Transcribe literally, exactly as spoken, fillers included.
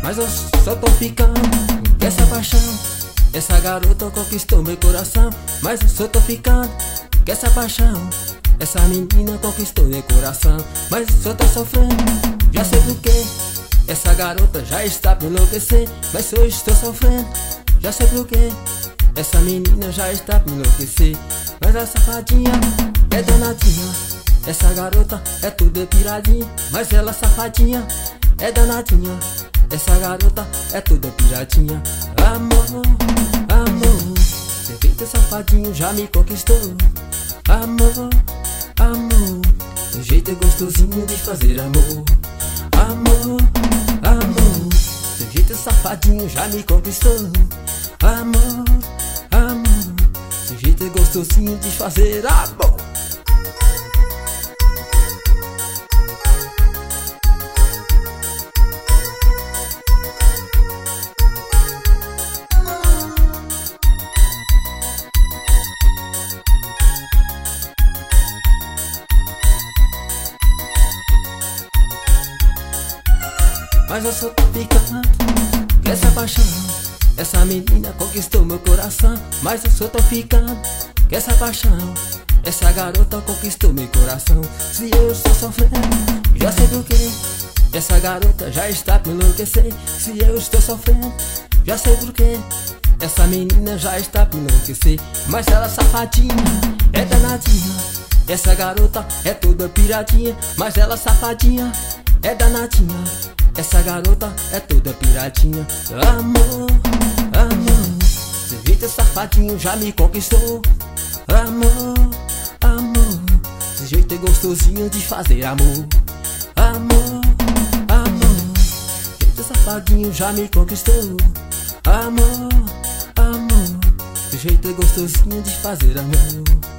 mas eu só tô ficando com essa paixão. Essa garota conquistou meu coração, mas eu só tô ficando com essa paixão. Essa menina conquistou meu coração, mas eu só tô sofrendo, já sei por quê. Essa garota já está pra enlouquecer, mas eu estou sofrendo, já sei por quê. Essa menina já está pra enlouquecer, mas a safadinha é danadinha. Essa garota é tudo piradinha, mas ela safadinha é danadinha. Essa garota é toda piradinha. Amor, amor, seu jeito safadinho já me conquistou. Amor, amor, seu jeito é gostosinho de fazer amor. Amor, amor, seu jeito safadinho já me conquistou. Amor, amor, seu jeito é gostosinho de fazer amor. Mas eu só tô ficando com essa paixão. Essa menina conquistou meu coração, mas eu só tô ficando com essa paixão. Essa garota conquistou meu coração. Se eu estou sofrendo, já sei por quê. Essa garota já está pra enlouquecer. Se eu estou sofrendo, já sei por quê. Essa menina já está pra enlouquecer, mas ela safadinha é danadinha. Essa garota é toda piradinha, mas ela safadinha é danadinha. Essa garota é toda piradinha. Amor, amor, seu jeito safadinho já me conquistou. Amor, amor, seu jeito é gostosinho de fazer amor. Amor, amor, seu jeito safadinho já me conquistou. Amor, amor, seu jeito é gostosinho de fazer amor.